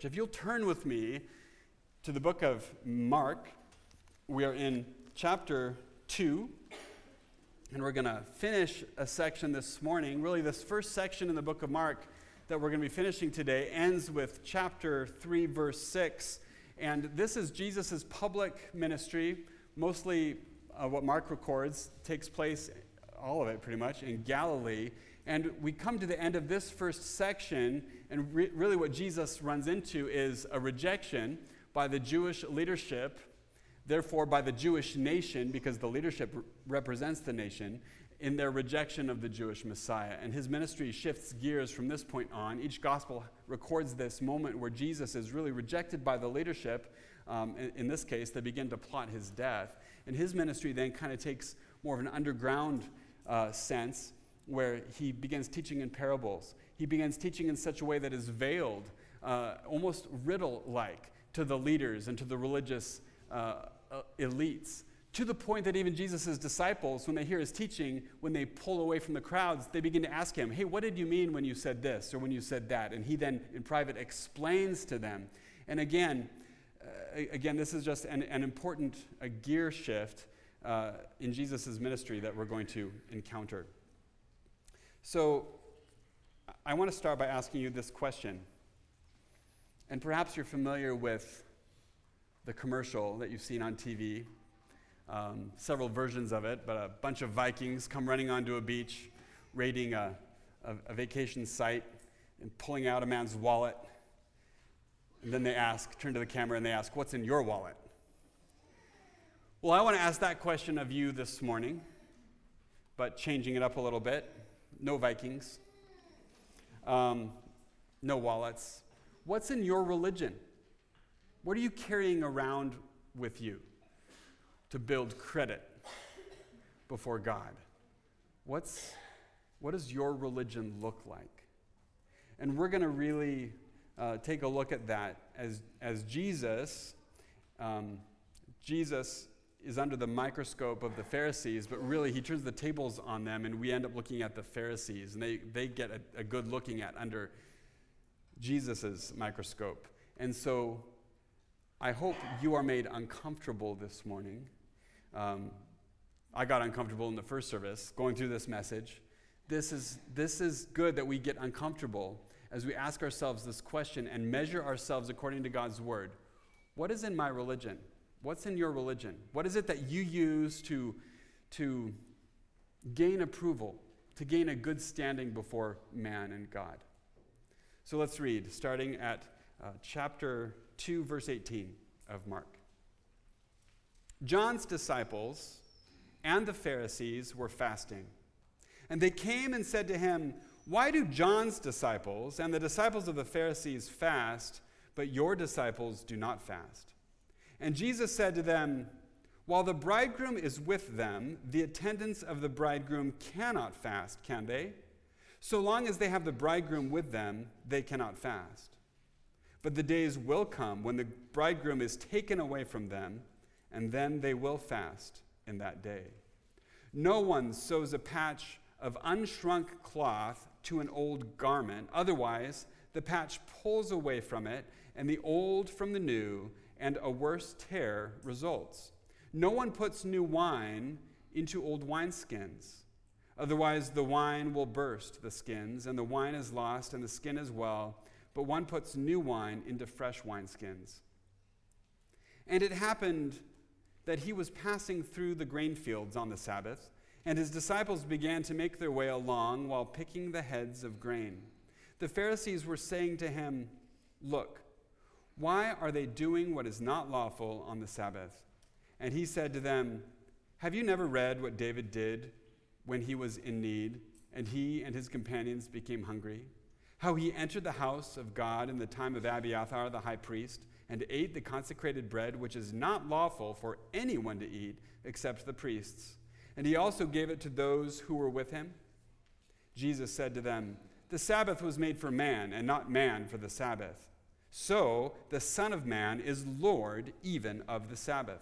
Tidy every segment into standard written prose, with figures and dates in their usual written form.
church. If you'll turn with me to the book of Mark, we are in chapter 2, and we're going to finish a section this morning. Really, this first section in the book of Mark that we're going to be finishing today ends with chapter 3, verse 6. And this is Jesus' public ministry. Mostly what Mark records takes place, all of it pretty much, in Galilee. And we come to the end of this first section, and really what Jesus runs into is a rejection by the Jewish leadership, therefore by the Jewish nation, because the leadership represents the nation, in their rejection of the Jewish Messiah. And his ministry shifts gears from this point on. Each gospel records this moment where Jesus is really rejected by the leadership. In this case, they begin to plot his death. And his ministry then kind of takes more of an underground sense, where he begins teaching in parables. He begins teaching in such a way that is veiled, almost riddle-like, to the leaders and to the religious elites, to the point that even Jesus' disciples, when they hear his teaching, when they pull away from the crowds, they begin to ask him, hey, what did you mean when you said this or when you said that? And he then, in private, explains to them. And again, this is just an important gear shift in Jesus' ministry that we're going to encounter. So I want to start by asking you this question. And perhaps you're familiar with the commercial that you've seen on TV, several versions of it, but a bunch of Vikings come running onto a beach, raiding a vacation site and pulling out a man's wallet. And then they turn to the camera and they ask, what's in your wallet? Well, I want to ask that question of you this morning, but changing it up a little bit. No Vikings. No wallets. What's in your religion? What are you carrying around with you to build credit before God? What does your religion look like? And we're going to really take a look at that as Jesus is under the microscope of the Pharisees, but really he turns the tables on them, and we end up looking at the Pharisees, and they get a good looking at under Jesus' microscope. And so I hope you are made uncomfortable this morning. I got uncomfortable in the first service going through this message. This is good that we get uncomfortable as we ask ourselves this question and measure ourselves according to God's word. What is in my religion? What's in your religion? What is it that you use to gain approval, to gain a good standing before man and God? So let's read, starting at chapter 2, verse 18 of Mark. John's disciples and the Pharisees were fasting, and they came and said to him, why do John's disciples and the disciples of the Pharisees fast, but your disciples do not fast? And Jesus said to them, while the bridegroom is with them, the attendants of the bridegroom cannot fast, can they? So long as they have the bridegroom with them, they cannot fast. But the days will come when the bridegroom is taken away from them, and then they will fast in that day. No one sews a patch of unshrunk cloth to an old garment. Otherwise, the patch pulls away from it, and the old from the new, and a worse tear results. No one puts new wine into old wineskins. Otherwise, the wine will burst the skins, and the wine is lost, and the skin as well. But one puts new wine into fresh wineskins. And it happened that he was passing through the grain fields on the Sabbath, and his disciples began to make their way along while picking the heads of grain. The Pharisees were saying to him, look, why are they doing what is not lawful on the Sabbath? And he said to them, have you never read what David did when he was in need, and he and his companions became hungry? How he entered the house of God in the time of Abiathar the high priest, and ate the consecrated bread, which is not lawful for anyone to eat except the priests. And he also gave it to those who were with him. Jesus said to them, the Sabbath was made for man, and not man for the Sabbath. So the Son of Man is Lord even of the Sabbath.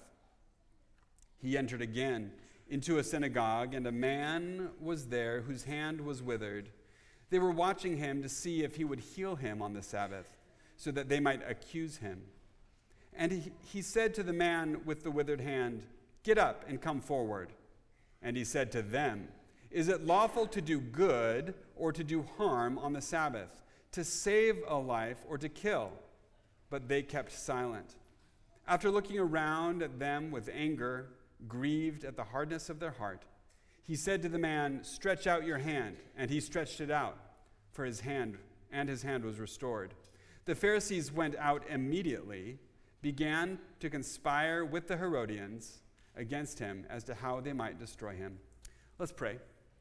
He entered again into a synagogue, and a man was there whose hand was withered. They were watching him to see if he would heal him on the Sabbath. so that they might accuse him. And he said to the man with the withered hand, "Get up and come forward." And he said to them, "Is it lawful to do good or to do harm on the Sabbath, to save a life or to kill?" But they kept silent. After looking around at them with anger, grieved at the hardness of their heart, he said to the man, "Stretch out your hand." And he stretched it out, for his hand was restored. The Pharisees went out immediately, began to conspire with the Herodians against him as to how they might destroy him. Let's pray.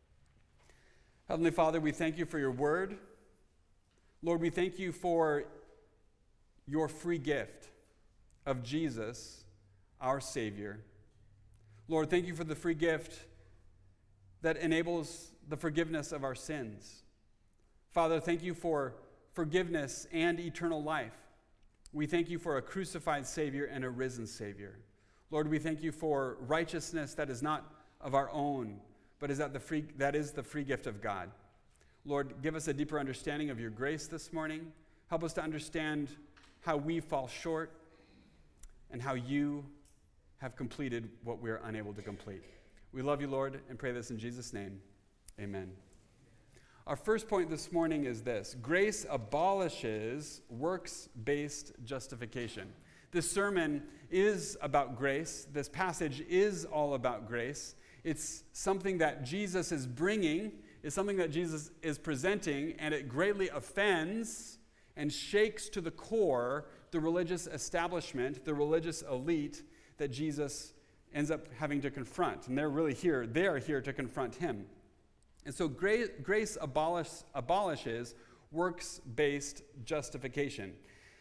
Heavenly Father, we thank you for your word. Lord, we thank you for your free gift of Jesus, our Savior. Lord, thank you for the free gift that enables the forgiveness of our sins. Father, thank you for forgiveness and eternal life. We thank you for a crucified Savior and a risen Savior. Lord, we thank you for righteousness that is not of our own, but is the free gift of God. Lord, give us a deeper understanding of your grace this morning. Help us to understand how we fall short and how you have completed what we are unable to complete. We love you, Lord, and pray this in Jesus' name. Amen. Our first point this morning is this: grace abolishes works-based justification. This sermon is about grace. This passage is all about grace. It's something that Jesus is bringing, it's something that Jesus is presenting, and it greatly offends and shakes to the core the religious establishment, the religious elite that Jesus ends up having to confront. And they are here to confront him. And so grace abolishes works-based justification.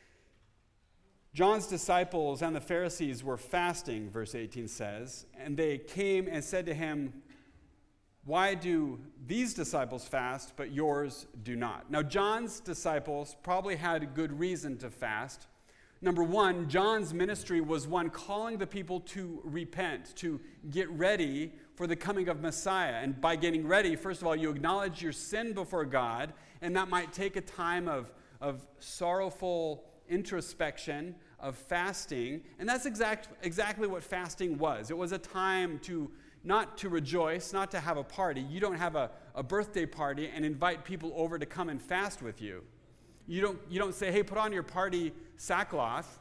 John's disciples and the Pharisees were fasting, verse 18 says, and they came and said to him, "Why do these disciples fast, but yours do not?" Now, John's disciples probably had good reason to fast. Number one, John's ministry was one calling the people to repent, to get ready for the coming of Messiah. And by getting ready, first of all, you acknowledge your sin before God, and that might take a time of sorrowful introspection, of fasting. And that's exactly what fasting was. It was a time not to rejoice, not to have a party. You don't have a birthday party and invite people over to come and fast with you. You don't say, "Hey, put on your party sackcloth,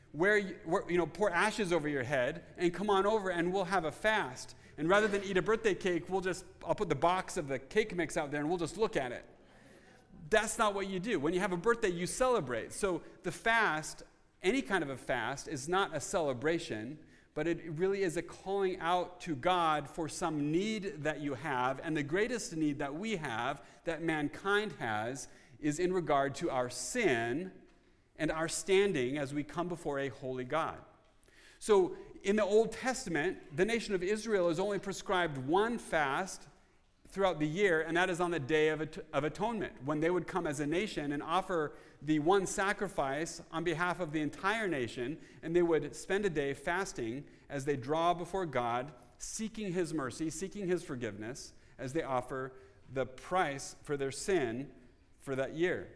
pour ashes over your head, and come on over and we'll have a fast. And rather than eat a birthday cake, I'll put the box of the cake mix out there and we'll just look at it." That's not what you do. When you have a birthday, you celebrate. So the fast, any kind of a fast, is not a celebration, but it really is a calling out to God for some need that you have. And the greatest need that we have, that mankind has, is in regard to our sin and our standing as we come before a holy God. So in the Old Testament, the nation of Israel is only prescribed one fast throughout the year, and that is on the Day of Atonement, when they would come as a nation and offer the one sacrifice on behalf of the entire nation, and they would spend a day fasting as they draw before God, seeking his mercy, seeking his forgiveness, as they offer the price for their sin for that year.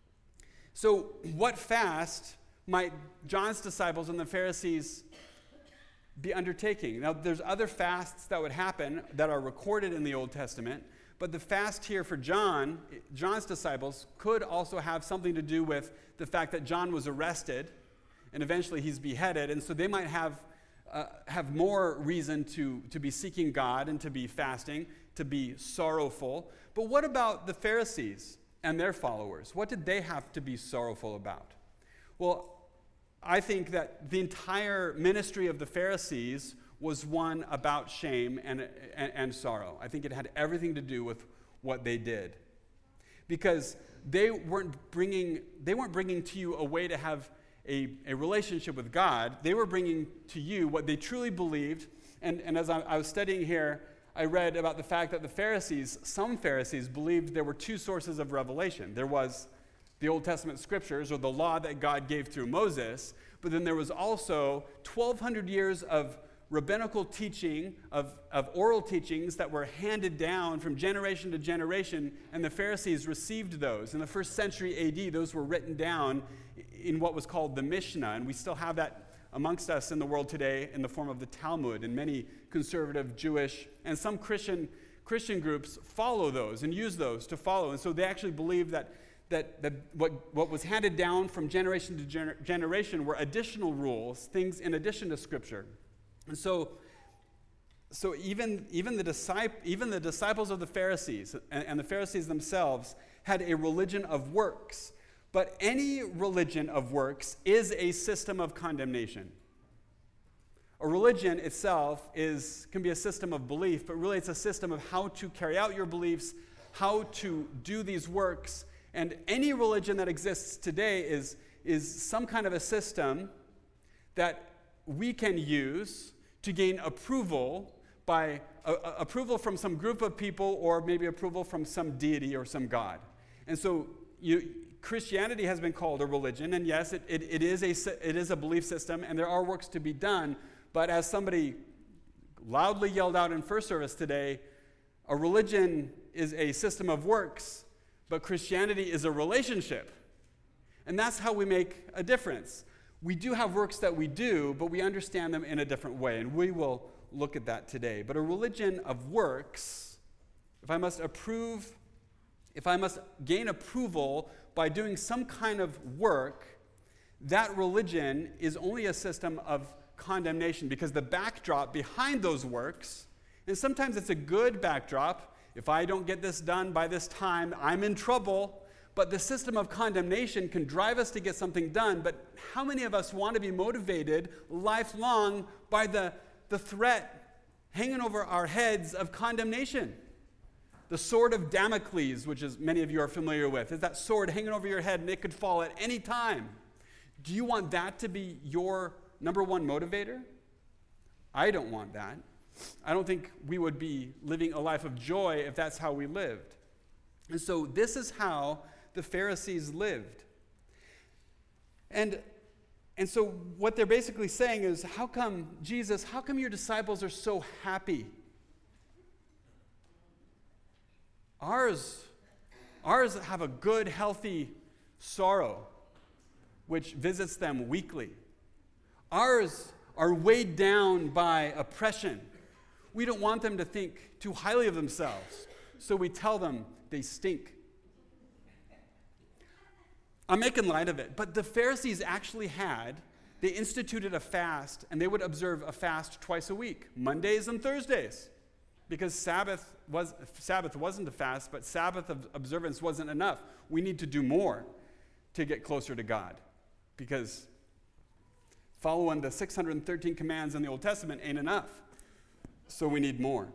So what fast might John's disciples and the Pharisees be undertaking? Now, there's other fasts that would happen that are recorded in the Old Testament, but the fast here for John's disciples could also have something to do with the fact that John was arrested and eventually he's beheaded, and so they might have more reason to be seeking God and to be fasting, to be sorrowful. But what about the Pharisees and their followers? What did they have to be sorrowful about? Well, I think that the entire ministry of the Pharisees was one about shame and sorrow. I think it had everything to do with what they did. Because they weren't bringing to you a way to have a relationship with God. They were bringing to you what they truly believed. And as I was studying here, I read about the fact that some Pharisees believed there were two sources of revelation. There was the Old Testament scriptures, or the law that God gave through Moses, but then there was also 1,200 years of rabbinical teaching, of oral teachings that were handed down from generation to generation, and the Pharisees received those. In the first century AD, those were written down in what was called the Mishnah, and we still have that amongst us in the world today in the form of the Talmud, and many conservative Jewish and some Christian groups follow those and use those to follow. And so they actually believe that what was handed down from generation to generation were additional rules, things in addition to Scripture. And so even the disciples of the Pharisees and the Pharisees themselves had a religion of works. But any religion of works is a system of condemnation. A religion itself can be a system of belief, but really it's a system of how to carry out your beliefs, how to do these works. And any religion that exists today is some kind of a system that we can use to gain approval by approval from some group of people, or maybe approval from some deity or some god. And so Christianity has been called a religion, and yes, it is a belief system, and there are works to be done. But as somebody loudly yelled out in first service today, a religion is a system of works, but Christianity is a relationship. And that's how we make a difference. We do have works that we do, but we understand them in a different way, and we will look at that today. But a religion of works, if I must gain approval by doing some kind of work, that religion is only a system of condemnation, because the backdrop behind those works, and sometimes it's a good backdrop. If I don't get this done by this time, I'm in trouble. But the system of condemnation can drive us to get something done. But how many of us want to be motivated lifelong by the threat hanging over our heads of condemnation? The sword of Damocles, which is many of you are familiar with, is that sword hanging over your head, and it could fall at any time. Do you want that to be your number one motivator? I don't want that. I don't think we would be living a life of joy if that's how we lived. And so this is how the Pharisees lived. And so what they're basically saying is, how come your disciples are so happy? Ours have a good, healthy sorrow, which visits them weekly. Ours are weighed down by oppression. We don't want them to think too highly of themselves, so we tell them they stink. I'm making light of it, but the Pharisees actually they instituted a fast, and they would observe a fast twice a week, Mondays and Thursdays, because Sabbath wasn't a fast, but Sabbath observance wasn't enough. We need to do more to get closer to God, because following the 613 commands in the Old Testament ain't enough, so we need more.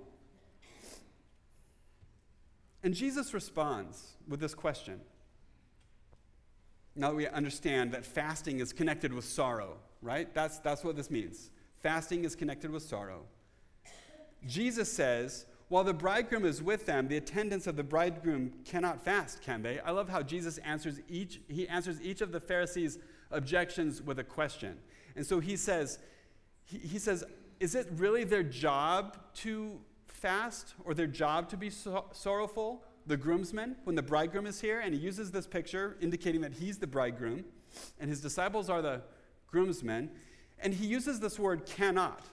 And Jesus responds with this question. Now that we understand that fasting is connected with sorrow, right? That's what this means. Fasting is connected with sorrow. Jesus says, while the bridegroom is with them, the attendants of the bridegroom cannot fast, can they? I love how Jesus answers each of the Pharisees' objections with a question. And so he says, is it really their job to fast, or their job to be sorrowful? The groomsmen, when the bridegroom is here, and he uses this picture indicating that he's the bridegroom, and his disciples are the groomsmen, and he uses this word cannot.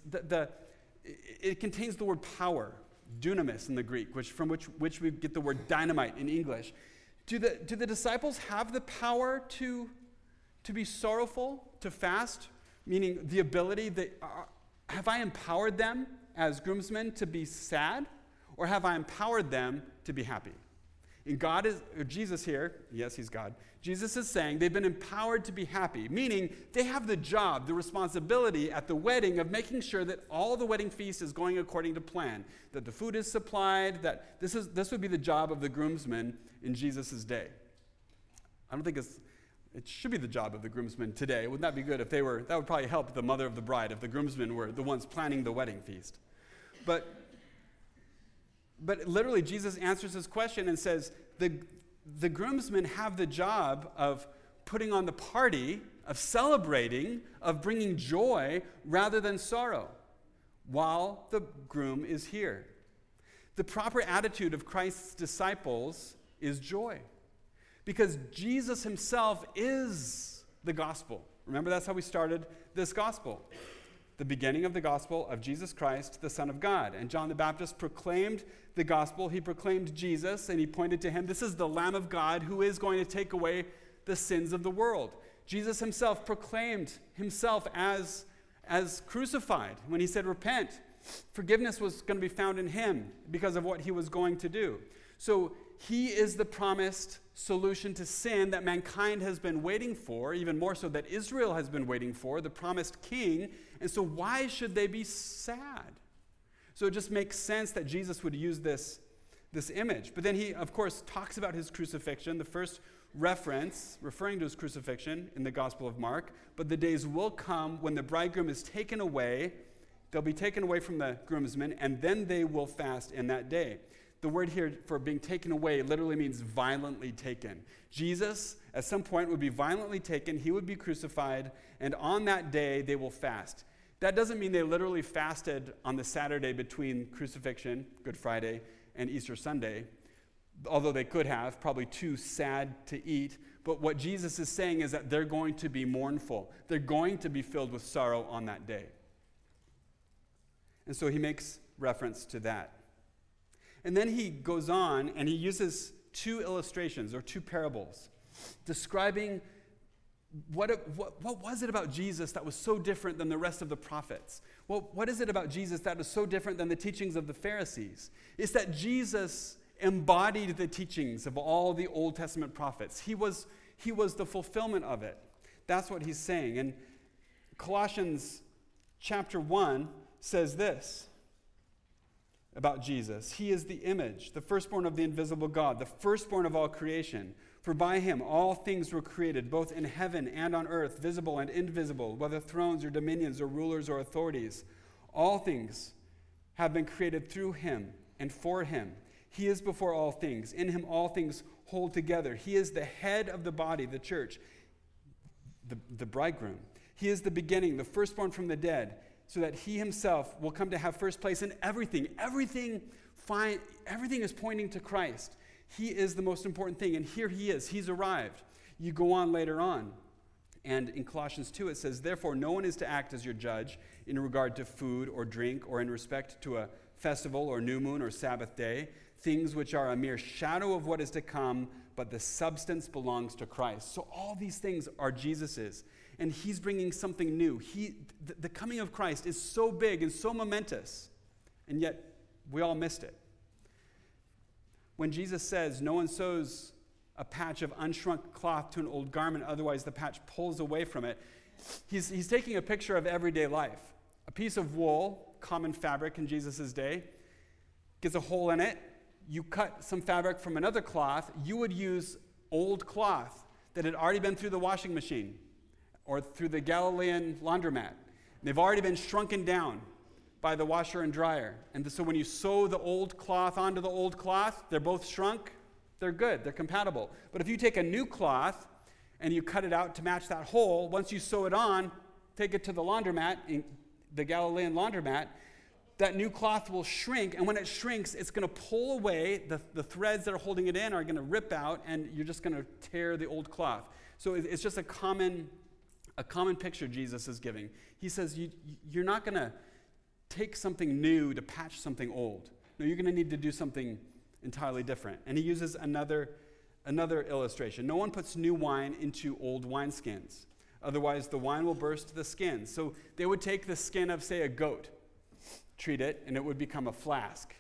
It contains the word power, dunamis in the Greek, from which we get the word dynamite in English. Do the disciples have the power to be sorrowful, to fast, meaning the ability have I empowered them as groomsmen to be sad, or have I empowered them to be happy? And Jesus here, yes, he's God. Jesus is saying they've been empowered to be happy, meaning they have the job, the responsibility at the wedding of making sure that all the wedding feast is going according to plan, that the food is supplied, that this would be the job of the groomsmen in Jesus' day. I don't think it should be the job of the groomsmen today. Wouldn't that be good if that would probably help the mother of the bride if the groomsmen were the ones planning the wedding feast. But literally, Jesus answers this question and says, the groomsmen have the job of putting on the party, of celebrating, of bringing joy rather than sorrow while the groom is here. The proper attitude of Christ's disciples is joy, because Jesus himself is the gospel. Remember, that's how we started this gospel. The beginning of the gospel of Jesus Christ, the Son of God. And John the Baptist proclaimed the gospel. He proclaimed Jesus, and he pointed to him. This is the Lamb of God who is going to take away the sins of the world. Jesus himself proclaimed himself as crucified when he said, repent. Forgiveness was going to be found in him because of what he was going to do. So he is the promised solution to sin that mankind has been waiting for, even more so that Israel has been waiting for, the promised king. And so why should they be sad? So it just makes sense that Jesus would use this image. But then he, of course, talks about his crucifixion, the first reference referring to his crucifixion in the Gospel of Mark. But the days will come when the bridegroom is taken away. They'll be taken away from the groomsmen, and then they will fast in that day. The word here for being taken away literally means violently taken. Jesus, at some point, would be violently taken. He would be crucified, and on that day, they will fast. That doesn't mean they literally fasted on the Saturday between crucifixion, Good Friday, and Easter Sunday, although they could have, probably too sad to eat. But what Jesus is saying is that they're going to be mournful. They're going to be filled with sorrow on that day. And so he makes reference to that. And then he goes on and he uses two illustrations or two parables describing what was it about Jesus that was so different than the rest of the prophets? Well, what is it about Jesus that is so different than the teachings of the Pharisees? It's that Jesus embodied the teachings of all the Old Testament prophets. He was the fulfillment of it. That's what he's saying. And Colossians chapter 1 says this about Jesus. He is the image, the firstborn of the invisible God, the firstborn of all creation. For by him all things were created, both in heaven and on earth, visible and invisible, whether thrones or dominions or rulers or authorities. All things have been created through him and for him. He is before all things. In him all things hold together. He is the head of the body, the church, the bridegroom. He is the beginning, the firstborn from the dead, so that he himself will come to have first place in everything. Everything is pointing to Christ. He is the most important thing, and here he is. He's arrived. You go on later on, and in Colossians 2 it says, therefore no one is to act as your judge in regard to food or drink or in respect to a festival or new moon or Sabbath day, things which are a mere shadow of what is to come, but the substance belongs to Christ. So all these things are Jesus's. And he's bringing something new. The coming of Christ is so big and so momentous, and yet we all missed it. When Jesus says, no one sews a patch of unshrunk cloth to an old garment, otherwise the patch pulls away from it, he's taking a picture of everyday life. A piece of wool, common fabric in Jesus' day, gets a hole in it. You cut some fabric from another cloth. You would use old cloth that had already been through the washing machine or through the Galilean laundromat. They've already been shrunken down by the washer and dryer. And so when you sew the old cloth onto the old cloth, they're both shrunk, they're good, they're compatible. But if you take a new cloth and you cut it out to match that hole, once you sew it on, take it to the laundromat, in the Galilean laundromat, that new cloth will shrink, and when it shrinks, it's going to pull away, the threads that are holding it in are going to rip out, and you're just going to tear the old cloth. So it's just a common picture Jesus is giving. He says, you're not going to take something new to patch something old. No, you're going to need to do something entirely different. And he uses another illustration. No one puts new wine into old wineskins. Otherwise, the wine will burst the skins. So they would take the skin of, say, a goat, treat it, and it would become a flask,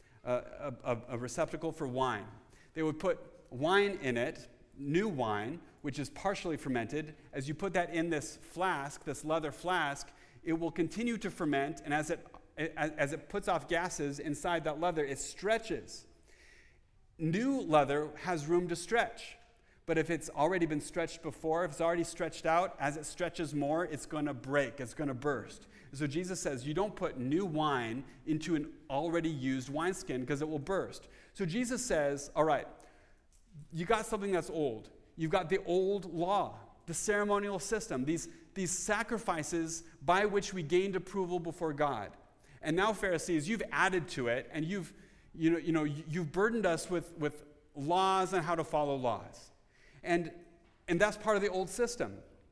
a receptacle for wine. They would put wine in it, new wine, which is partially fermented. As you put that in this flask, this leather flask, it will continue to ferment, and as it puts off gases inside that leather, it stretches. New leather has room to stretch, but if it's already been stretched before, if it's already stretched out, as it stretches more, it's going to break, it's going to burst. So Jesus says, you don't put new wine into an already used wineskin because it will burst. So Jesus says, all right, you got something that's old. You've got the old law, the ceremonial system, these sacrifices by which we gained approval before God. And now, Pharisees, you've added to it, and you've burdened us with laws on how to follow laws. And that's part of the old system.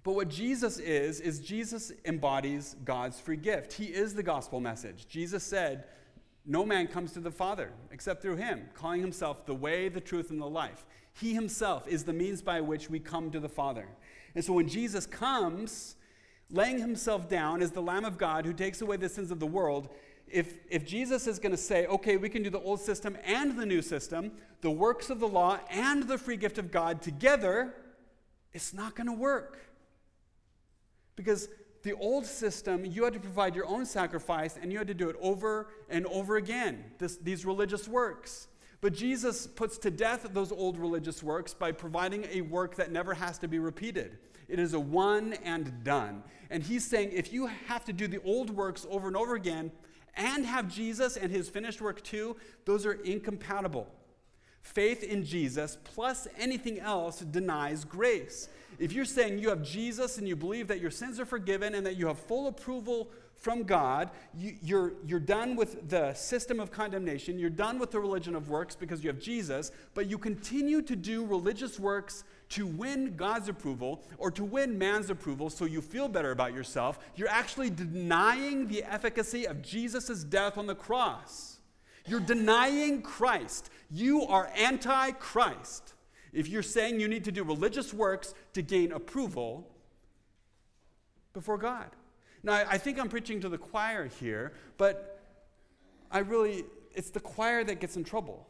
But what Jesus is Jesus embodies God's free gift. He is the gospel message. Jesus said, no man comes to the Father except through him, calling himself the way, the truth, and the life. He himself is the means by which we come to the Father. And so when Jesus comes, laying himself down as the Lamb of God who takes away the sins of the world, if Jesus is going to say, okay, we can do the old system and the new system, the works of the law and the free gift of God together, it's not going to work. Because the old system, you had to provide your own sacrifice, and you had to do it over and over again, these religious works. But Jesus puts to death those old religious works by providing a work that never has to be repeated. It is a one and done. And he's saying, if you have to do the old works over and over again, and have Jesus and his finished work too, those are incompatible. Faith in Jesus plus anything else denies grace. If you're saying you have Jesus and you believe that your sins are forgiven and that you have full approval from God, you're done with the system of condemnation, you're done with the religion of works because you have Jesus, but you continue to do religious works to win God's approval or to win man's approval so you feel better about yourself, you're actually denying the efficacy of Jesus' death on the cross. You're denying Christ. You are anti-Christ. If you're saying you need to do religious works to gain approval before God. Now, I think I'm preaching to the choir here, but it's the choir that gets in trouble.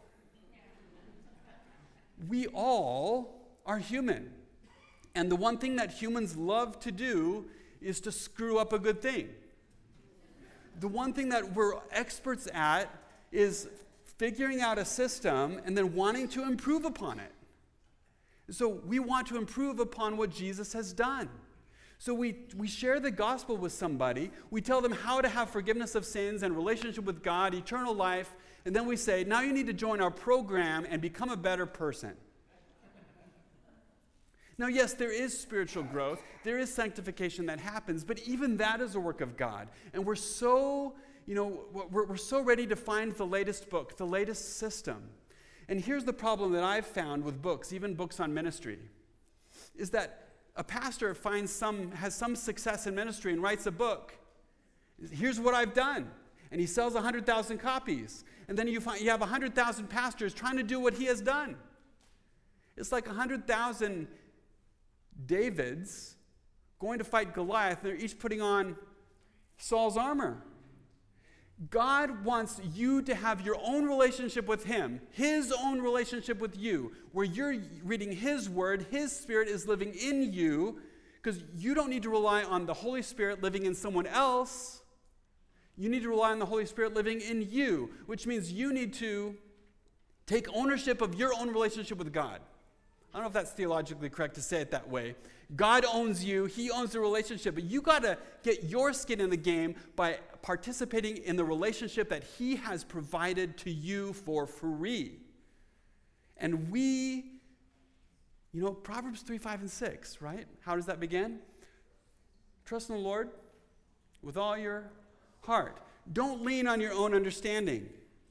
We all are human. And the one thing that humans love to do is to screw up a good thing. The one thing that we're experts at is figuring out a system and then wanting to improve upon it. So we want to improve upon what Jesus has done. So we share the gospel with somebody. We tell them how to have forgiveness of sins and relationship with God, eternal life. And then we say, now you need to join our program and become a better person. Now, yes, there is spiritual growth. There is sanctification that happens. But even that is a work of God. And we're so ready to find the latest book, the latest system. And here's the problem that I've found with books, even books on ministry, is that a pastor has some success in ministry and writes a book. Here's what I've done. And he sells 100,000 copies. And then you have 100,000 pastors trying to do what he has done. It's like 100,000 Davids going to fight Goliath. They're each putting on Saul's armor. God wants you to have your own relationship with him, his own relationship with you, where you're reading his word, his Spirit is living in you, because you don't need to rely on the Holy Spirit living in someone else. You need to rely on the Holy Spirit living in you, which means you need to take ownership of your own relationship with God. I don't know if that's theologically correct to say it that way. God owns you. He owns the relationship. But you got to get your skin in the game by participating in the relationship that he has provided to you for free. And Proverbs 3, 5, and 6, right? How does that begin? Trust in the Lord with all your heart. Don't lean on your own understanding.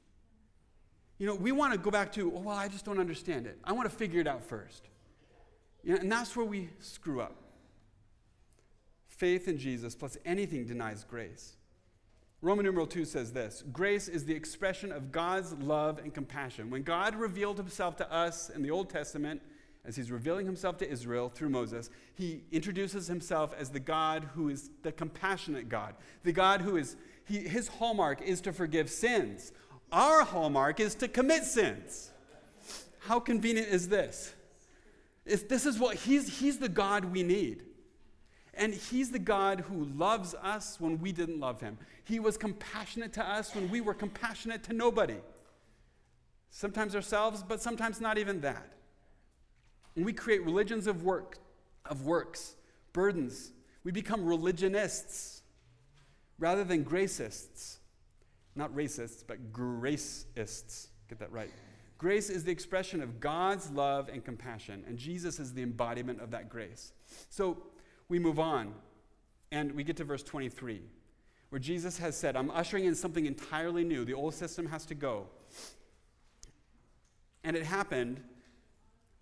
We want to go back to, I just don't understand it. I want to figure it out first. And that's where we screw up. Faith in Jesus plus anything denies grace. Roman numeral 2 says this: grace is the expression of God's love and compassion. When God revealed himself to us in the Old Testament, as he's revealing himself to Israel through Moses, he introduces himself as the God who is the compassionate God. The God who is, his hallmark is to forgive sins. Our hallmark is to commit sins. How convenient is this? This is what he's the God we need. And he's the God who loves us when we didn't love him. He was compassionate to us when we were compassionate to nobody. Sometimes ourselves, but sometimes not even that. And we create religions of works, burdens. We become religionists rather than gracists. Not racists, but graceists. Get that right. Grace is the expression of God's love and compassion, and Jesus is the embodiment of that grace. So we move on, and we get to verse 23, where Jesus has said, I'm ushering in something entirely new. The old system has to go. And it happened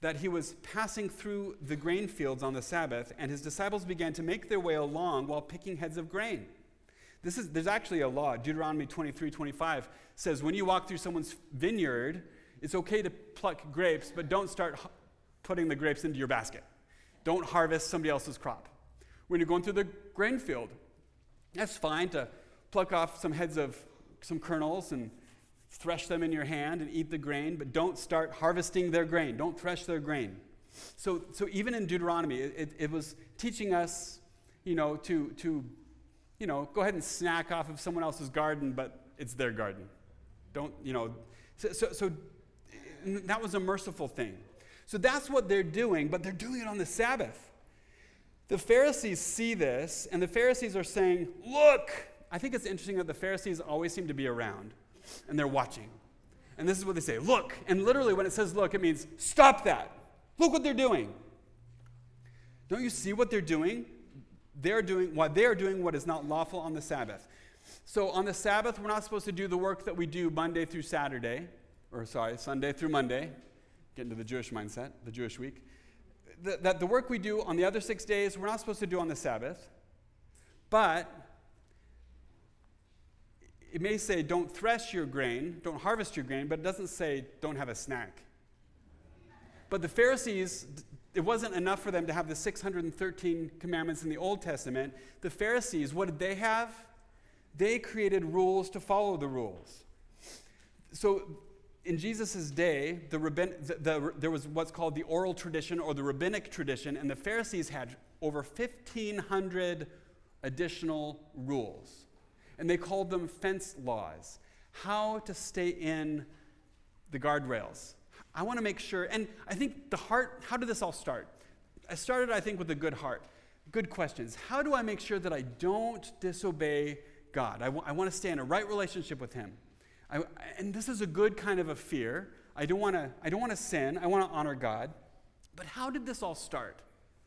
that he was passing through the grain fields on the Sabbath, and his disciples began to make their way along while picking heads of grain. There's actually a law. Deuteronomy 23:25 says when you walk through someone's vineyard, it's okay to pluck grapes, but don't start putting the grapes into your basket. Don't harvest somebody else's crop. When you're going through the grain field, that's fine to pluck off some heads of some kernels and thresh them in your hand and eat the grain, but don't start harvesting their grain. Don't thresh their grain. So even in Deuteronomy, it was teaching us, to go ahead and snack off of someone else's garden, but it's their garden. Don't, So that was a merciful thing. So that's what they're doing, but they're doing it on the Sabbath. The Pharisees see this, and the Pharisees are saying, look. I think it's interesting that the Pharisees always seem to be around, and they're watching. And this is what they say, look. And literally when it says look, it means stop that. Look what they're doing. Don't you see what they're doing? They are doing what is not lawful on the Sabbath. So on the Sabbath, we're not supposed to do the work that we do Sunday through Monday. Get into the Jewish mindset, the Jewish week. That the work we do on the other 6 days, we're not supposed to do on the Sabbath. But it may say don't thresh your grain, don't harvest your grain, but it doesn't say don't have a snack. But the Pharisees, it wasn't enough for them to have the 613 commandments in the Old Testament. The Pharisees, what did they have? They created rules to follow the rules. So in Jesus' day, there was what's called the oral tradition or the rabbinic tradition, and the Pharisees had over 1,500 additional rules. And they called them fence laws, how to stay in the guardrails. I want to make sure, and I think the heart, how did this all start? I started, I think, with a good heart, good questions. How do I make sure that I don't disobey God? I want to stay in a right relationship with him. And this is a good kind of a fear. I don't want to sin. I want to honor God. But how did this all start?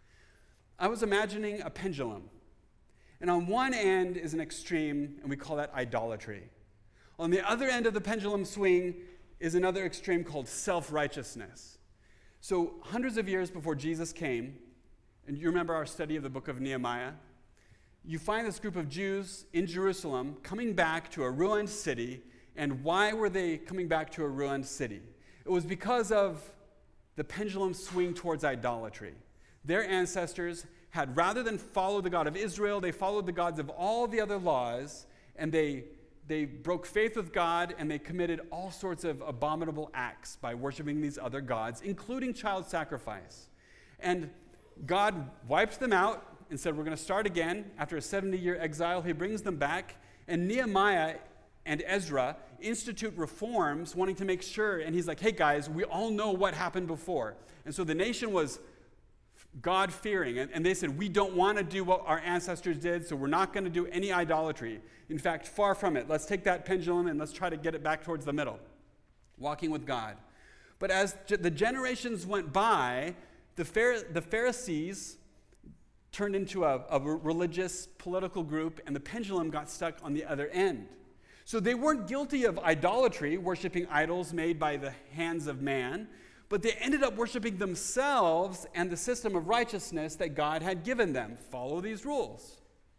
I was imagining a pendulum. And on one end is an extreme, and we call that idolatry. On the other end of the pendulum swing is another extreme called self-righteousness. So hundreds of years before Jesus came, and you remember our study of the book of Nehemiah, you find this group of Jews in Jerusalem coming back to a ruined city. And why were they coming back to a ruined city? It was because of the pendulum swing towards idolatry. Their ancestors had, rather than follow the God of Israel, they followed the gods of all the other laws, and they broke faith with God, and they committed all sorts of abominable acts by worshiping these other gods, including child sacrifice. And God wiped them out and said, we're going to start again. After a 70-year exile, he brings them back, and Nehemiah and Ezra institute reforms, wanting to make sure, and he's like, hey guys, we all know what happened before. And so the nation was God-fearing, and they said, we don't want to do what our ancestors did, so we're not going to do any idolatry. In fact, far from it. Let's take that pendulum and let's try to get it back towards the middle, walking with God. But as the generations went by, the Pharisees turned into a religious, political group, and the pendulum got stuck on the other end. So they weren't guilty of idolatry, worshiping idols made by the hands of man, but they ended up worshiping themselves and the system of righteousness that God had given them. Follow these rules.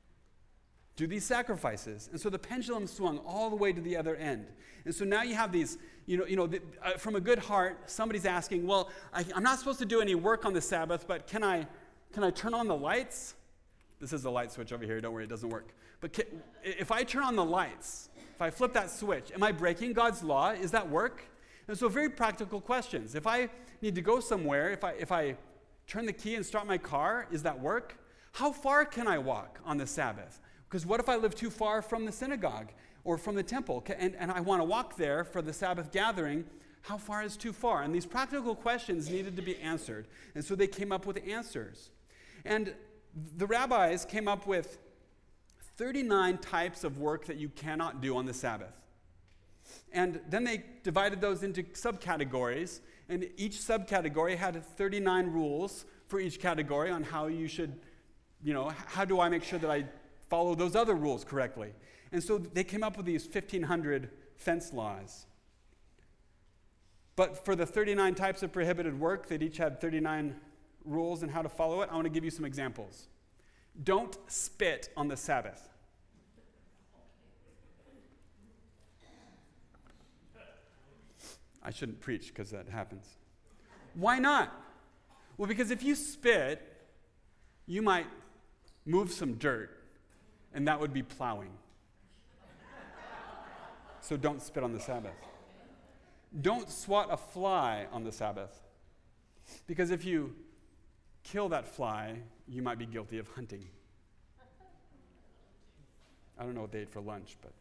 Do these sacrifices. And so the pendulum swung all the way to the other end. And so now you have these, from a good heart, somebody's asking, well, I'm not supposed to do any work on the Sabbath, but can I turn on the lights? This is the light switch over here. Don't worry, it doesn't work. But if I turn on the lights, if I flip that switch, am I breaking God's law? Is that work? And so very practical questions. If I need to go somewhere, if I turn the key and start my car, is that work? How far can I walk on the Sabbath? Because what if I live too far from the synagogue or from the temple, and I want to walk there for the Sabbath gathering? How far is too far? And these practical questions needed to be answered. And so they came up with answers. And the rabbis came up with 39 types of work that you cannot do on the Sabbath. And then they divided those into subcategories, and each subcategory had 39 rules for each category on how you should, how do I make sure that I follow those other rules correctly? And so they came up with these 1,500 fence laws. But for the 39 types of prohibited work that each had 39 rules and how to follow it, I want to give you some examples. Don't spit on the Sabbath. I shouldn't preach because that happens. Why not? Well, because if you spit, you might move some dirt, and that would be plowing. So don't spit on the Sabbath. Don't swat a fly on the Sabbath, because if you kill that fly, you might be guilty of hunting. I don't know what they ate for lunch, but.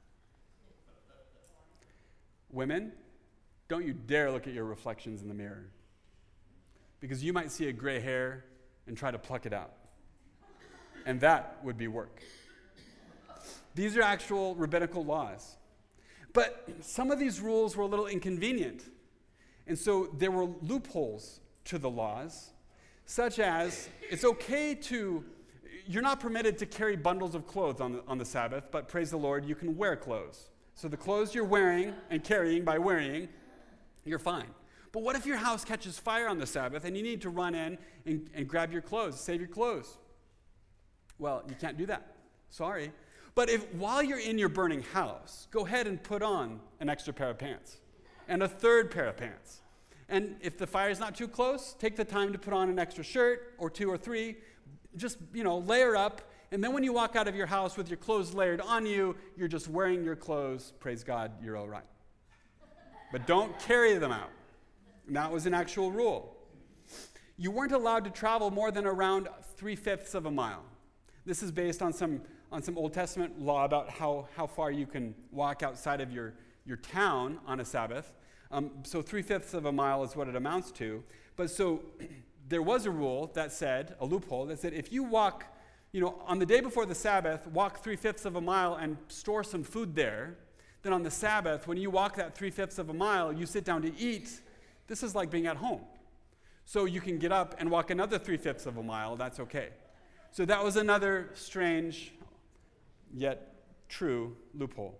Women, don't you dare look at your reflections in the mirror, because you might see a gray hair and try to pluck it out. And that would be work. These are actual rabbinical laws. But some of these rules were a little inconvenient. And so there were loopholes to the laws, such as you're not permitted to carry bundles of clothes on the Sabbath, but praise the Lord, you can wear clothes. So the clothes you're wearing and carrying by wearing, you're fine. But what if your house catches fire on the Sabbath and you need to run in and grab your clothes, save your clothes? Well, you can't do that. Sorry. But if while you're in your burning house, go ahead and put on an extra pair of pants and a third pair of pants. And if the fire's not too close, take the time to put on an extra shirt or two or three. Just, layer up. And then when you walk out of your house with your clothes layered on you, you're just wearing your clothes. Praise God, you're all right. But don't carry them out. And that was an actual rule. You weren't allowed to travel more than around 3/5 of a mile. This is based on some Old Testament law about how far you can walk outside of your town on a Sabbath. So 3/5 of a mile is what it amounts to. But so there was a rule that said, a loophole, that said if you walk, on the day before the Sabbath, walk 3/5 of a mile and store some food there, then on the Sabbath, when you walk that 3/5 of a mile, you sit down to eat, this is like being at home. So you can get up and walk another 3/5 of a mile, that's okay. So that was another strange yet true loophole.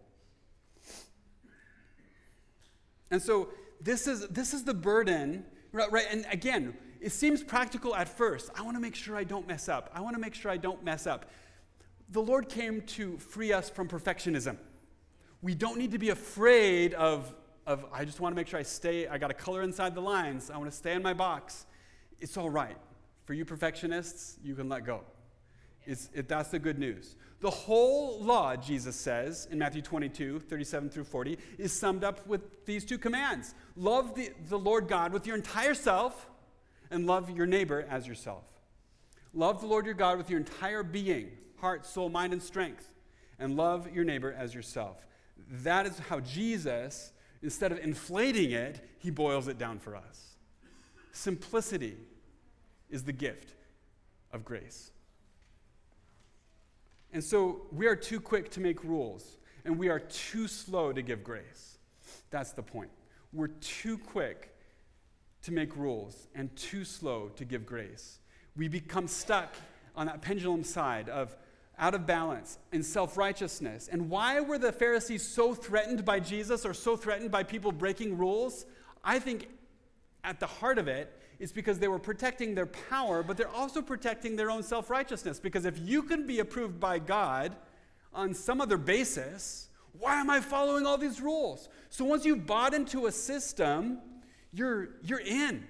And so this is the burden, right? And again, it seems practical at first. I want to make sure I don't mess up. The Lord came to free us from perfectionism. We don't need to be afraid of I just want to make sure I got a color inside the lines. I want to stay in my box. It's all right. For you perfectionists, you can let go. That's the good news. The whole law, Jesus says in Matthew 22, 37 through 40, is summed up with these two commands. Love the Lord God with your entire self and love your neighbor as yourself. Love the Lord your God with your entire being, heart, soul, mind, and strength, and love your neighbor as yourself. That is how Jesus, instead of inflating it, he boils it down for us. Simplicity is the gift of grace. And so we are too quick to make rules, and we are too slow to give grace. That's the point. We're too quick to make rules and too slow to give grace. We become stuck on that pendulum side of out of balance in self-righteousness. And why were the Pharisees so threatened by Jesus or so threatened by people breaking rules? I think at the heart of it is because they were protecting their power, but they're also protecting their own self-righteousness. Because if you can be approved by God on some other basis, why am I following all these rules? So once you've bought into a system, you're in.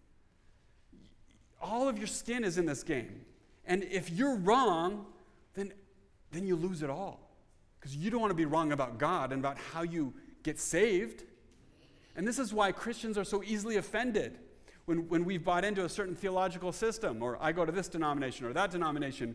All of your skin is in this game. And if you're wrong, then you lose it all. Because you don't want to be wrong about God and about how you get saved. And this is why Christians are so easily offended when we've bought into a certain theological system, or I go to this denomination or that denomination.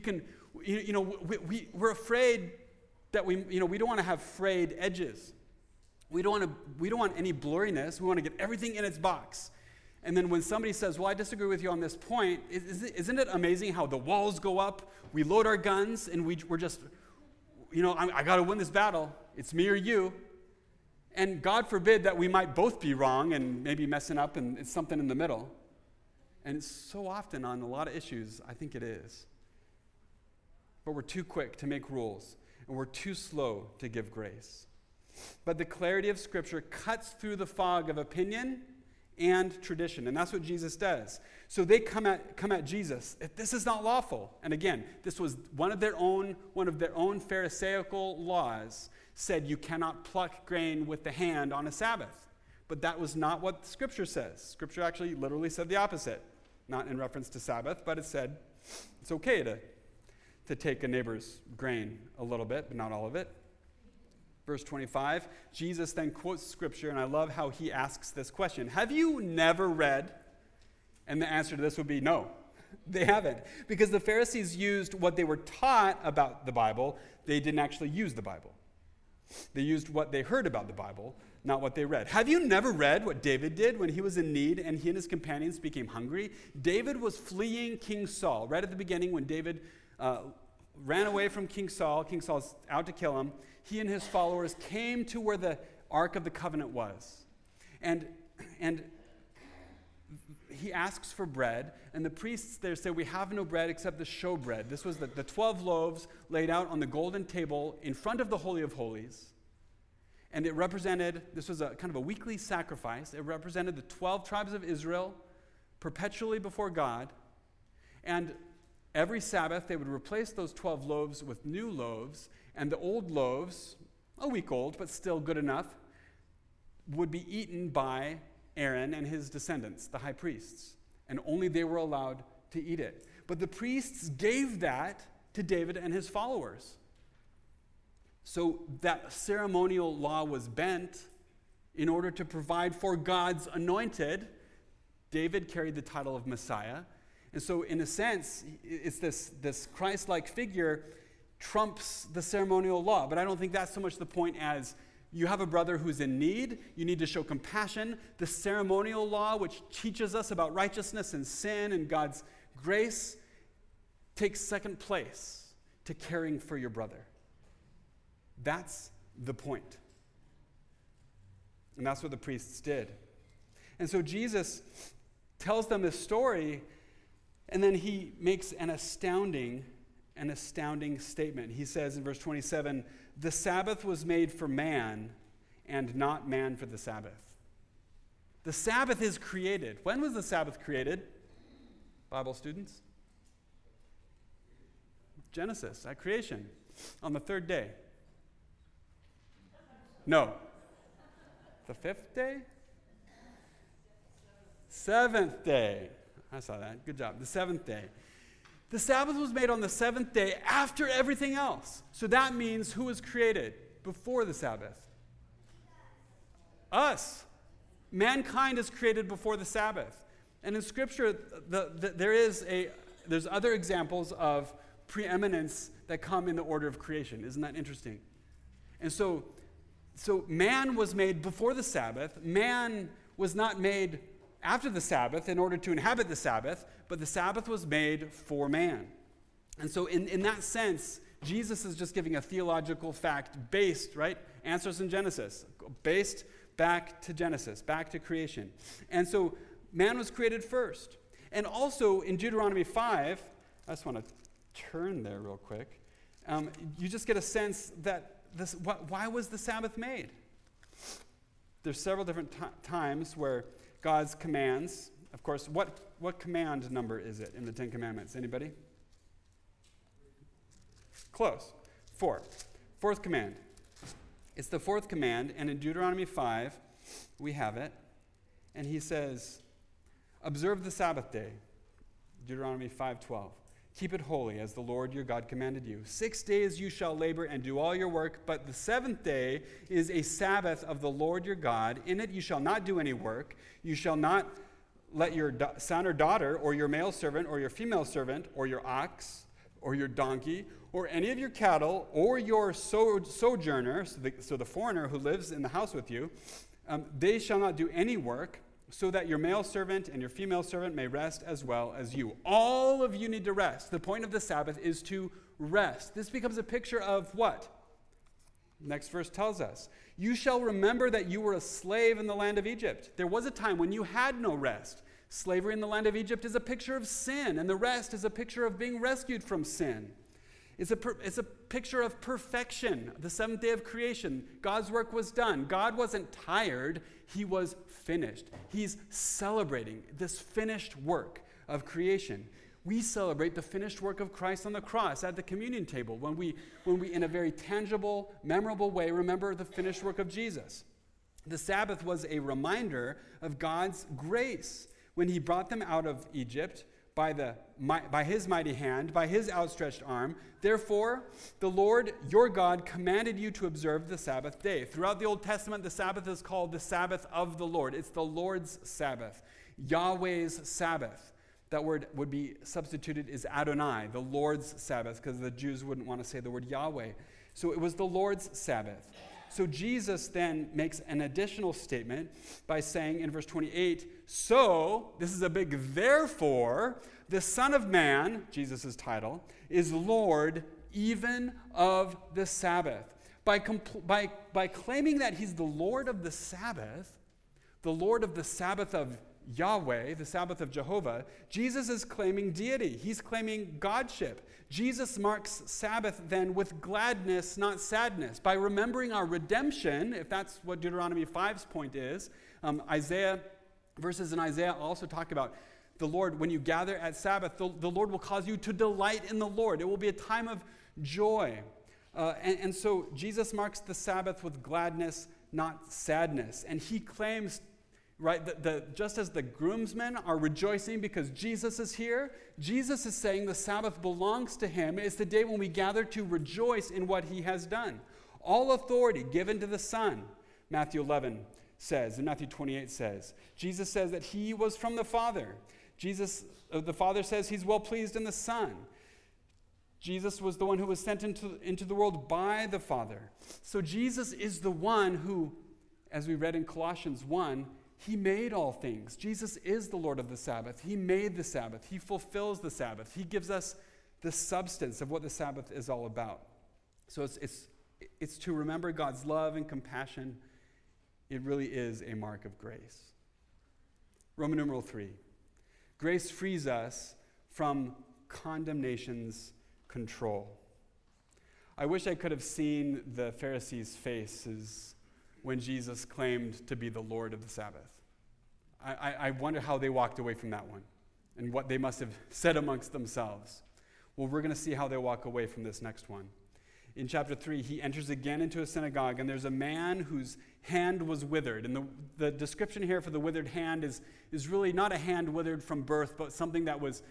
We're afraid that we don't want to have frayed edges. We don't want any blurriness. We want to get everything in its box. And then when somebody says, well, I disagree with you on this point, isn't it amazing how the walls go up, we load our guns, and we're just, I got to win this battle. It's me or you. And God forbid that we might both be wrong and maybe messing up, and it's something in the middle. And it's so often on a lot of issues, I think it is. But we're too quick to make rules, and we're too slow to give grace. but the clarity of Scripture cuts through the fog of opinion and tradition. And that's what Jesus does. So they come at Jesus. If this is not lawful, and again, this was one of their own Pharisaical laws, said you cannot pluck grain with the hand on a Sabbath. But that was not what Scripture says. Scripture actually literally said the opposite. Not in reference to Sabbath, but it said it's okay to take a neighbor's grain a little bit, but not all of it. Verse 25, Jesus then quotes Scripture, and I love how he asks this question. Have you never read? And the answer to this would be no, they haven't. Because the Pharisees used what they were taught about the Bible. They didn't actually use the Bible. They used what they heard about the Bible, not what they read. Have you never read what David did when he was in need and he and his companions became hungry? David was fleeing King Saul. Right at the beginning when David ran away from King Saul, King Saul's out to kill him, he and his followers came to where the Ark of the Covenant was. And he asks for bread, and the priests there say, we have no bread except the showbread. This was the 12 loaves laid out on the golden table in front of the Holy of Holies. And it represented, this was a kind of a weekly sacrifice. It represented the 12 tribes of Israel perpetually before God. And every Sabbath, they would replace those 12 loaves with new loaves, and the old loaves, a week old, but still good enough, would be eaten by Aaron and his descendants, the high priests, and only they were allowed to eat it. But the priests gave that to David and his followers. So that ceremonial law was bent in order to provide for God's anointed. David carried the title of Messiah. And so in a sense, it's this Christ-like figure trumps the ceremonial law. But I don't think that's so much the point as you have a brother who's in need, you need to show compassion. The ceremonial law, which teaches us about righteousness and sin and God's grace, takes second place to caring for your brother. That's the point. And that's what the priests did. And so Jesus tells them this story, and then he makes an astounding statement. He says in verse 27, the Sabbath was made for man, and not man for the Sabbath. The Sabbath is created. When was the Sabbath created? Bible students? Genesis, at creation, on the third day. No. The fifth day? Seventh day. I saw that. Good job. The seventh day. The Sabbath was made on the seventh day after everything else. So that means who was created before the Sabbath? Us. Mankind is created before the Sabbath. And in Scripture, there's other examples of preeminence that come in the order of creation. Isn't that interesting? And so man was made before the Sabbath. Man was not made after the Sabbath in order to inhabit the Sabbath, but the Sabbath was made for man. And so in that sense, Jesus is just giving a theological fact based, right? Answers in Genesis, based back to Genesis, back to creation. And so man was created first. And also in Deuteronomy 5, I just want to turn there real quick, you just get a sense that why was the Sabbath made? There's several different times where God's commands, of course, what command number is it in the Ten Commandments? Anybody? Close. 4. Fourth command. It's the fourth command, and in Deuteronomy 5, we have it. And he says, observe the Sabbath day. Deuteronomy 5:12. Keep it holy as the Lord your God commanded you. 6 days you shall labor and do all your work, but the seventh day is a Sabbath of the Lord your God. In it you shall not do any work. You shall not let your son or daughter or your male servant or your female servant or your ox or your donkey or any of your cattle or your sojourner, so the foreigner who lives in the house with you, they shall not do any work, so that your male servant and your female servant may rest as well as you. All of you need to rest. The point of the Sabbath is to rest. This becomes a picture of what? Next verse tells us. You shall remember that you were a slave in the land of Egypt. There was a time when you had no rest. Slavery in the land of Egypt is a picture of sin, and the rest is a picture of being rescued from sin. It's a picture of perfection, the seventh day of creation. God's work was done. God wasn't tired. He was finished. He's celebrating this finished work of creation. We celebrate the finished work of Christ on the cross at the communion table when we, in a very tangible, memorable way, remember the finished work of Jesus. The Sabbath was a reminder of God's grace when he brought them out of Egypt by his mighty hand, by his outstretched arm. Therefore, the Lord your God commanded you to observe the Sabbath day. Throughout the Old Testament, the Sabbath is called the Sabbath of the Lord. It's the Lord's Sabbath, Yahweh's Sabbath. That word would be substituted as Adonai, the Lord's Sabbath, because the Jews wouldn't want to say the word Yahweh. So it was the Lord's Sabbath. So Jesus then makes an additional statement by saying in verse 28, so, this is a big therefore, the Son of Man, Jesus' title, is Lord even of the Sabbath. By claiming that he's the Lord of the Sabbath of Yahweh, the Sabbath of Jehovah, Jesus is claiming deity. He's claiming godship. Jesus marks Sabbath then with gladness, not sadness. By remembering our redemption, if that's what Deuteronomy 5's point is, verses in Isaiah also talk about the Lord, when you gather at Sabbath, the Lord will cause you to delight in the Lord. It will be a time of joy. And so Jesus marks the Sabbath with gladness, not sadness. And he claims, right, just as the groomsmen are rejoicing because Jesus is here, Jesus is saying the Sabbath belongs to him. It's the day when we gather to rejoice in what he has done. All authority given to the Son, Matthew 11 says, and Matthew 28 says. Jesus says that he was from the Father. The Father says he's well pleased in the Son. Jesus was the one who was sent into the world by the Father. So Jesus is the one who, as we read in Colossians 1, he made all things. Jesus is the Lord of the Sabbath. He made the Sabbath. He fulfills the Sabbath. He gives us the substance of what the Sabbath is all about. So it's to remember God's love and compassion. It really is a mark of grace. Roman numeral 3. Grace frees us from condemnation's control. I wish I could have seen the Pharisees' faces when Jesus claimed to be the Lord of the Sabbath. I wonder how they walked away from that one and what they must have said amongst themselves. Well, we're going to see how they walk away from this next one. In chapter 3, he enters again into a synagogue, and there's a man whose hand was withered. And the description here for the withered hand is really not a hand withered from birth, but something that was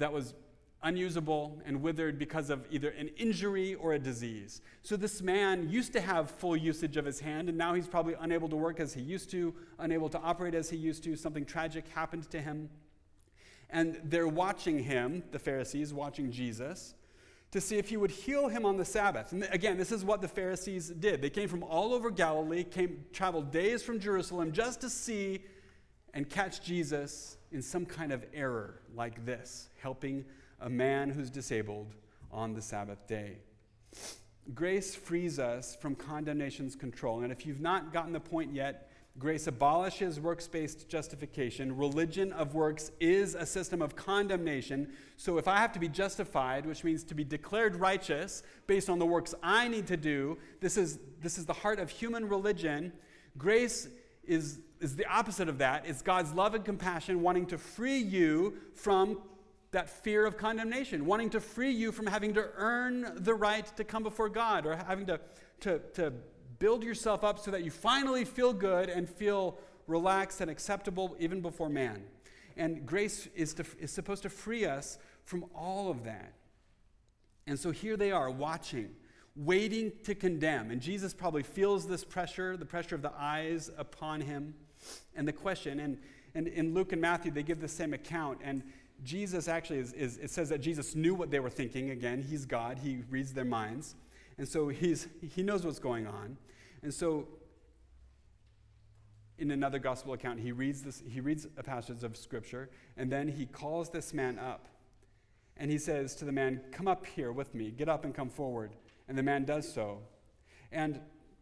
unusable and withered because of either an injury or a disease. So this man used to have full usage of his hand, and now he's probably unable to work as he used to, unable to operate as he used to. Something tragic happened to him. And they're watching him, the Pharisees, watching Jesus, to see if he would heal him on the Sabbath. And again, this is what the Pharisees did. They came from all over Galilee, traveled days from Jerusalem just to see and catch Jesus in some kind of error like this, helping a man who's disabled on the Sabbath day. Grace frees us from condemnation's control. And if you've not gotten the point yet, grace abolishes works-based justification. Religion of works is a system of condemnation. So if I have to be justified, which means to be declared righteous based on the works I need to do, this is the heart of human religion. Grace is the opposite of that. It's God's love and compassion wanting to free you from that fear of condemnation, wanting to free you from having to earn the right to come before God or having to build yourself up so that you finally feel good and feel relaxed and acceptable even before man. And grace is supposed to free us from all of that. And so here they are watching, waiting to condemn. And Jesus probably feels this pressure, the pressure of the eyes upon him. And the question, and in Luke and Matthew, they give the same account. And Jesus actually, it says that Jesus knew what they were thinking. Again, he's God. He reads their minds. And so he knows what's going on. And so in another gospel account, he reads a passage of Scripture, and then he calls this man up. And he says to the man, "Come up here with me. Get up and come forward." And the man does so. And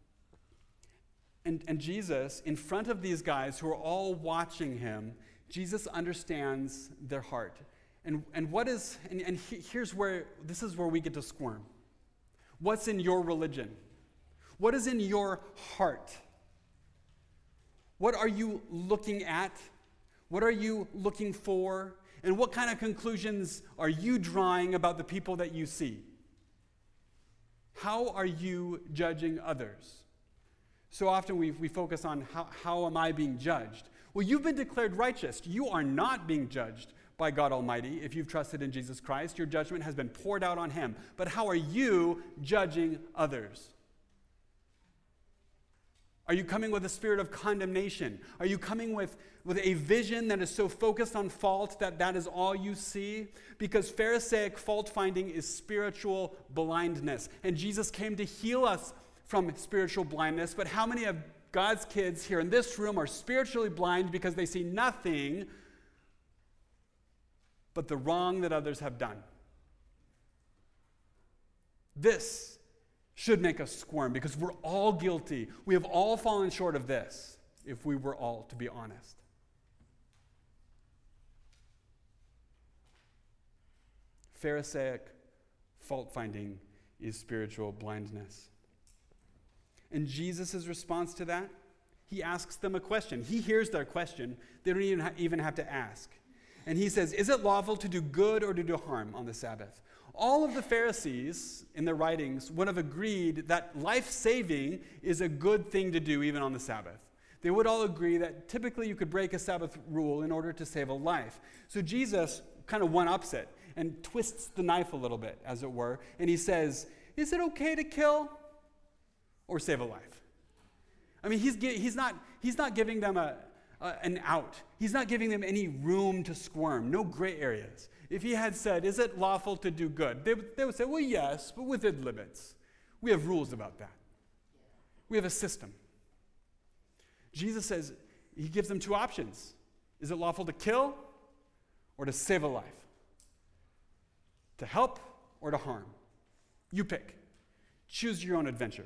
Jesus, in front of these guys who are all watching him, Jesus understands their heart. Here's where, this is where we get to squirm. What's in your religion? What is in your heart? What are you looking at? What are you looking for? And what kind of conclusions are you drawing about the people that you see? How are you judging others? So often we focus on how am I being judged? Well, you've been declared righteous. You are not being judged by God Almighty. If you've trusted in Jesus Christ, your judgment has been poured out on him. But how are you judging others? Are you coming with a spirit of condemnation? Are you coming with a vision that is so focused on fault that is all you see? Because Pharisaic fault-finding is spiritual blindness. And Jesus came to heal us from spiritual blindness. But how many of God's kids here in this room are spiritually blind because they see nothing but the wrong that others have done? This should make us squirm because we're all guilty. We have all fallen short of this, if we were all to be honest. Pharisaic fault-finding is spiritual blindness. And Jesus' response to that, he asks them a question. He hears their question. They don't even have to ask. And he says, is it lawful to do good or to do harm on the Sabbath? All of the Pharisees in their writings would have agreed that life-saving is a good thing to do even on the Sabbath. They would all agree that typically you could break a Sabbath rule in order to save a life. So Jesus kind of one-ups it and twists the knife a little bit, as it were, and he says, is it okay to kill or save a life? I mean, he's not giving them an out. He's not giving them any room to squirm, no gray areas. If he had said, is it lawful to do good? They would say, well, yes, but within limits. We have rules about that. We have a system. Jesus says, he gives them two options. Is it lawful to kill or to save a life? To help or to harm? You pick. Choose your own adventure.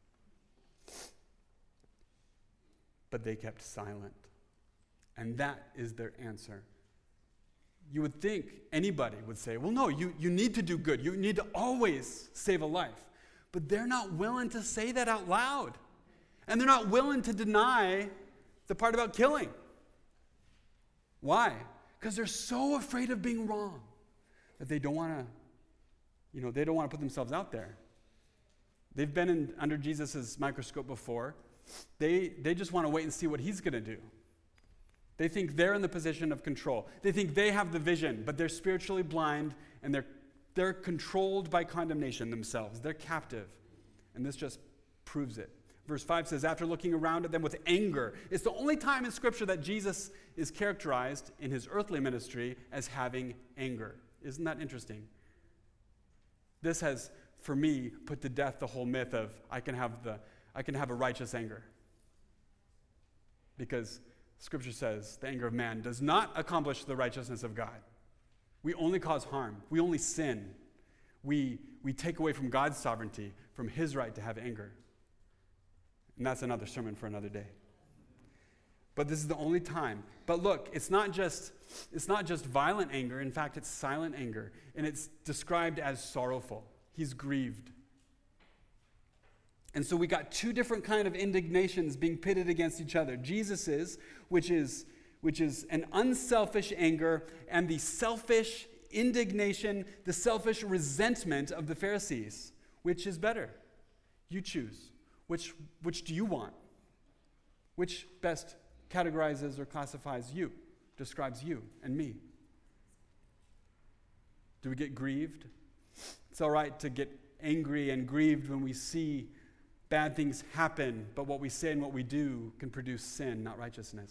But they kept silent. And that is their answer. You would think anybody would say, well, no, you need to do good. You need to always save a life. But they're not willing to say that out loud. And they're not willing to deny the part about killing. Why? Because they're so afraid of being wrong that they don't want to put themselves out there. They've been under Jesus' microscope before. They just want to wait and see what he's going to do. They think they're in the position of control. They think they have the vision, but they're spiritually blind and they're controlled by condemnation themselves. They're captive. And this just proves it. Verse 5 says, after looking around at them with anger, it's the only time in Scripture that Jesus is characterized in his earthly ministry as having anger. Isn't that interesting? This has, for me, put to death the whole myth of I can have a righteous anger. Because Scripture says the anger of man does not accomplish the righteousness of God. We only cause harm. We only sin. We take away from God's sovereignty, from his right to have anger. And that's another sermon for another day. But this is the only time. But look, it's not just violent anger. In fact, it's silent anger. And it's described as sorrowful. He's grieved. And so we got two different kind of indignations being pitted against each other. Jesus's, which is an unselfish anger, and the selfish indignation, the selfish resentment of the Pharisees. Which is better? You choose. Which do you want? Which best categorizes or classifies you, describes you and me? Do we get grieved? It's all right to get angry and grieved when we see bad things happen, but what we say and what we do can produce sin, not righteousness.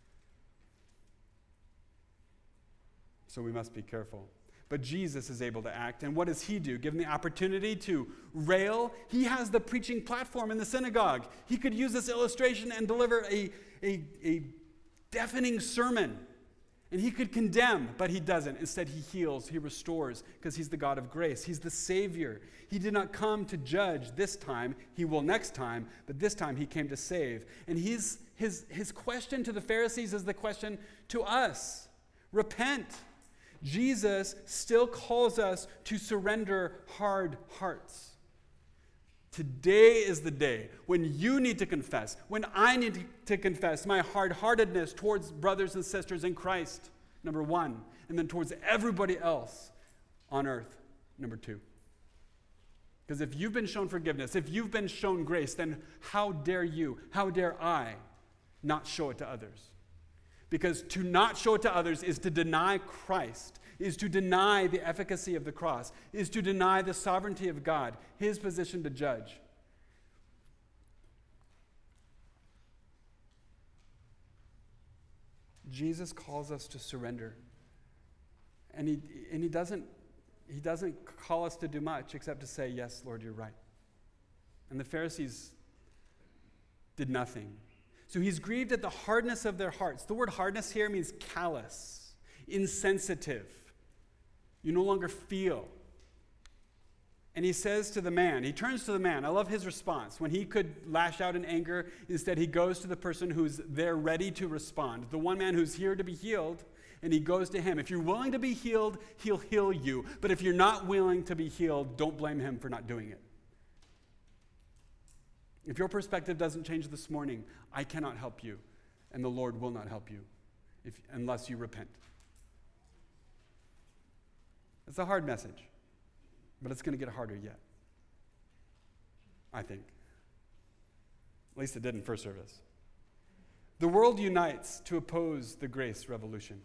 So we must be careful. But Jesus is able to act, and what does he do? Given the opportunity to rail, he has the preaching platform in the synagogue. He could use this illustration and deliver a deafening sermon. And he could condemn, but he doesn't. Instead, he heals, he restores, because he's the God of grace. He's the Savior. He did not come to judge this time. He will next time, but this time he came to save. And his question to the Pharisees is the question to us. Repent. Jesus still calls us to surrender hard hearts. Today is the day when you need to confess, when I need to confess my hard-heartedness towards brothers and sisters in Christ, number one, and then towards everybody else on earth, number two. Because if you've been shown forgiveness, if you've been shown grace, then how dare you, how dare I not show it to others? Because to not show it to others is to deny Christ, is to deny the efficacy of the cross, is to deny the sovereignty of God, his position to judge. Jesus calls us to surrender. And he doesn't call us to do much except to say, yes, Lord, you're right. And the Pharisees did nothing. So he's grieved at the hardness of their hearts. The word hardness here means callous, insensitive. You no longer feel. And he says to the man, he turns to the man. I love his response. When he could lash out in anger, instead he goes to the person who's there ready to respond. The one man who's here to be healed, and he goes to him. If you're willing to be healed, he'll heal you. But if you're not willing to be healed, don't blame him for not doing it. If your perspective doesn't change this morning, I cannot help you, and the Lord will not help you unless you repent. It's a hard message, but it's going to get harder yet, I think. At least it did in first service. The world unites to oppose the grace revolution.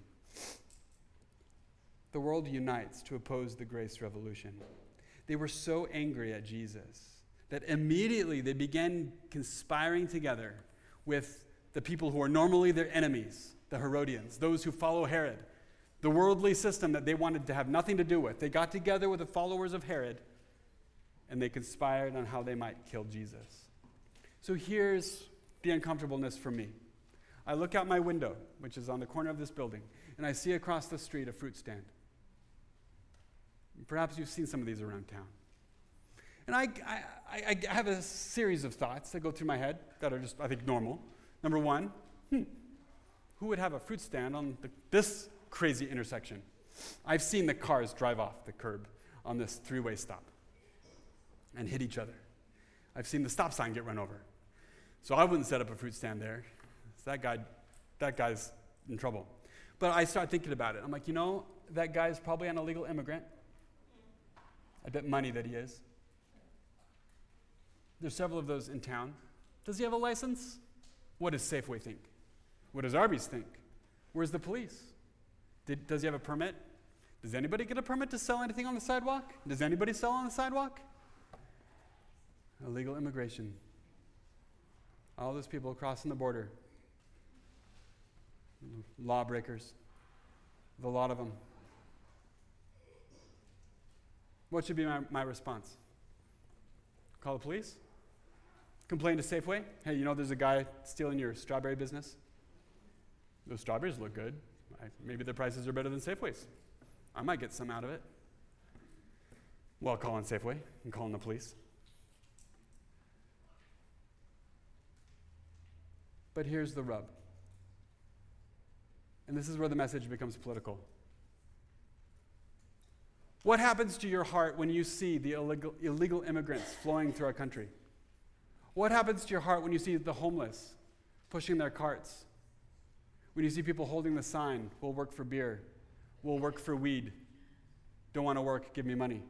The world unites to oppose the grace revolution. They were so angry at Jesus that immediately they began conspiring together with the people who are normally their enemies, the Herodians, those who follow Herod, the worldly system that they wanted to have nothing to do with. They got together with the followers of Herod, and they conspired on how they might kill Jesus. So here's the uncomfortableness for me. I look out my window, which is on the corner of this building, and I see across the street a fruit stand. Perhaps you've seen some of these around town. And I have a series of thoughts that go through my head that are just, I think, normal. Number one, who would have a fruit stand on this crazy intersection? I've seen the cars drive off the curb on this three-way stop and hit each other. I've seen the stop sign get run over. So I wouldn't set up a fruit stand there. So that guy's in trouble. But I start thinking about it. I'm like, that guy's probably an illegal immigrant. I bet money that he is. There's several of those in town. Does he have a license? What does Safeway think? What does Arby's think? Where's the police? Does he have a permit? Does anybody get a permit to sell anything on the sidewalk? Does anybody sell on the sidewalk? Illegal immigration. All those people crossing the border. Lawbreakers. The lot of them. What should be my response? Call the police? Complain to Safeway? Hey, there's a guy stealing your strawberry business. Those strawberries look good. Maybe the prices are better than Safeway's. I might get some out of it. Well, calling Safeway and calling the police. But here's the rub. And this is where the message becomes political. What happens to your heart when you see the illegal immigrants flowing through our country? What happens to your heart when you see the homeless pushing their carts? When you see people holding the sign, we'll work for beer, we'll work for weed, don't want to work, give me money.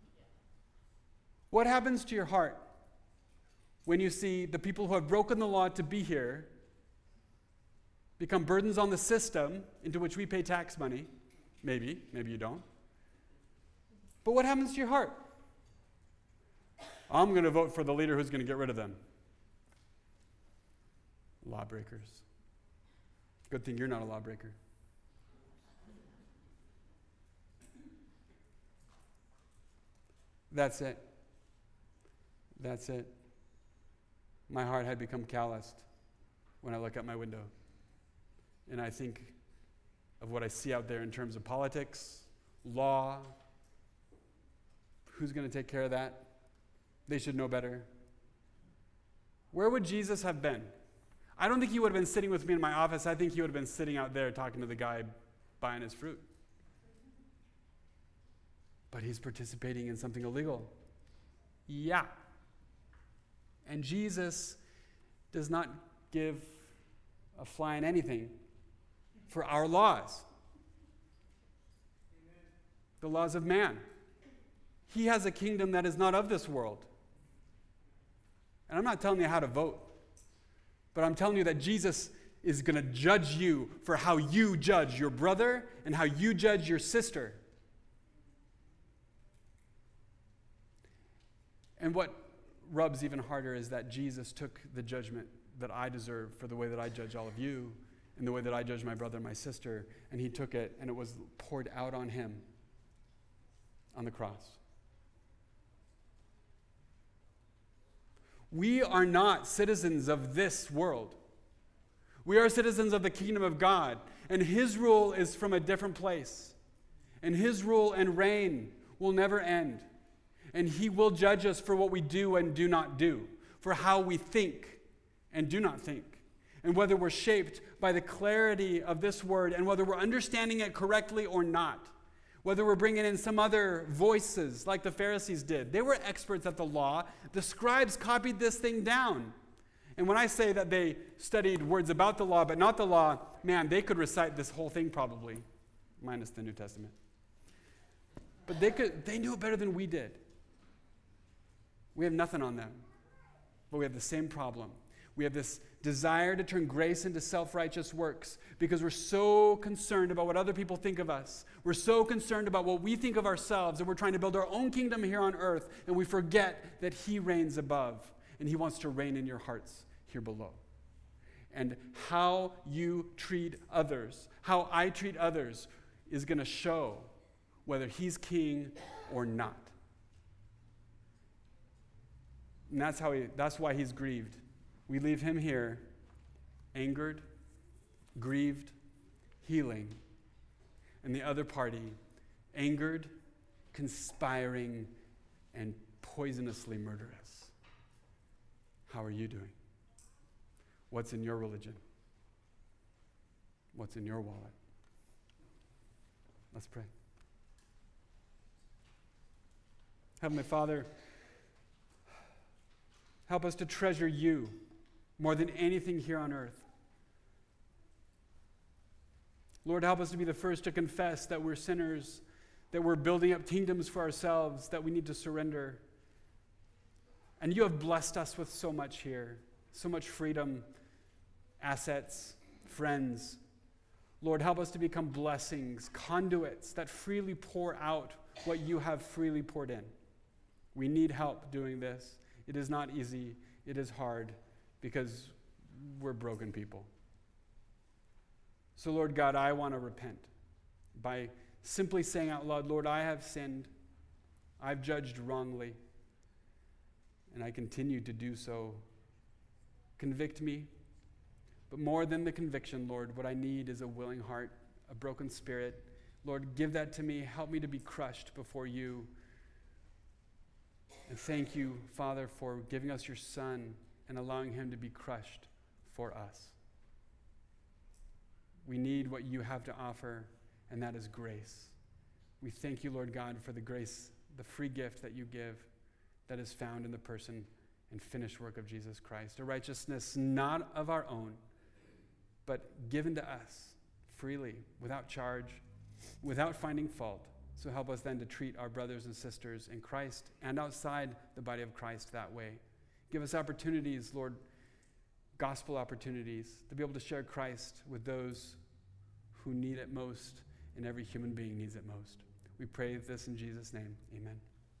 What happens to your heart when you see the people who have broken the law to be here become burdens on the system into which we pay tax money? Maybe you don't. But what happens to your heart? I'm going to vote for the leader who's going to get rid of them. Lawbreakers. Good thing you're not a lawbreaker. That's it. That's it. My heart had become calloused when I look out my window. And I think of what I see out there in terms of politics, law. Who's going to take care of that? They should know better. Where would Jesus have been? I don't think he would have been sitting with me in my office. I think he would have been sitting out there talking to the guy buying his fruit. but he's participating in something illegal. Yeah. And Jesus does not give a flying anything for our laws. The laws of man. He has a kingdom that is not of this world. And I'm not telling you how to vote, but I'm telling you that Jesus is going to judge you for how you judge your brother and how you judge your sister. And what rubs even harder is that Jesus took the judgment that I deserve for the way that I judge all of you and the way that I judge my brother and my sister, and he took it and it was poured out on him on the cross. We are not citizens of this world. We are citizens of the kingdom of God, and his rule is from a different place. And his rule and reign will never end. And he will judge us for what we do and do not do, for how we think and do not think, and whether we're shaped by the clarity of this word and whether we're understanding it correctly or not, whether we're bringing in some other voices like the Pharisees did. They were experts at the law. The scribes copied this thing down. And when I say that they studied words about the law but not the law, man, they could recite this whole thing probably, minus the New Testament. But they knew it better than we did. We have nothing on them, but we have the same problem. We have this desire to turn grace into self-righteous works because we're so concerned about what other people think of us. We're so concerned about what we think of ourselves, and we're trying to build our own kingdom here on earth, and we forget that he reigns above, and he wants to reign in your hearts here below. And how you treat others, how I treat others, is going to show whether he's king or not. And that's why he's grieved. We leave him here angered, grieved, healing. And the other party angered, conspiring, and poisonously murderous. How are you doing? What's in your religion? What's in your wallet? Let's pray. Heavenly Father, help us to treasure you more than anything here on earth. Lord, help us to be the first to confess that we're sinners, that we're building up kingdoms for ourselves, that we need to surrender. And you have blessed us with so much here, so much freedom, assets, friends. Lord, help us to become blessings, conduits that freely pour out what you have freely poured in. We need help doing this. It is not easy. It is hard because we're broken people. So, Lord God, I want to repent by simply saying out loud, Lord, I have sinned. I've judged wrongly, and I continue to do so. Convict me. But more than the conviction, Lord, what I need is a willing heart, a broken spirit. Lord, give that to me. Help me to be crushed before you. And thank you, Father, for giving us your Son and allowing him to be crushed for us. We need what you have to offer, and that is grace. We thank you, Lord God, for the grace, the free gift that you give that is found in the person and finished work of Jesus Christ. A righteousness not of our own, but given to us freely, without charge, without finding fault. So help us then to treat our brothers and sisters in Christ and outside the body of Christ that way. Give us opportunities, Lord, gospel opportunities, to be able to share Christ with those who need it most, and every human being needs it most. We pray this in Jesus' name. Amen.